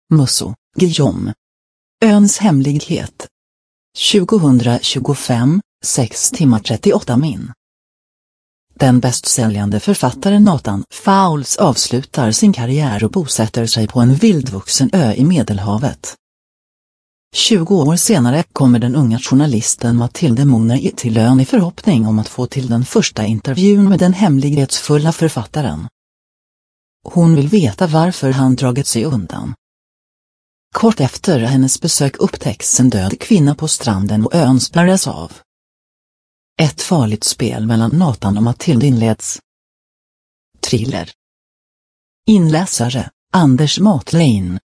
Musso, Guillaume. Öns hemlighet. 2025, 6 timmar 38 min. Den bästsäljande författaren Nathan Fowles avslutar sin karriär och bosätter sig på en vildvuxen ö i Medelhavet. 20 år senare kommer den unga journalisten Mathilde Moner till ön i förhoppning om att få till den första intervjun med den hemlighetsfulla författaren. Hon vill veta varför han dragit sig undan. Kort efter hennes besök upptäcks en död kvinna på stranden och ön spärras av. Ett farligt spel mellan Nathan och Mathilde inleds. Thriller. Inläsare, Anders Matlane.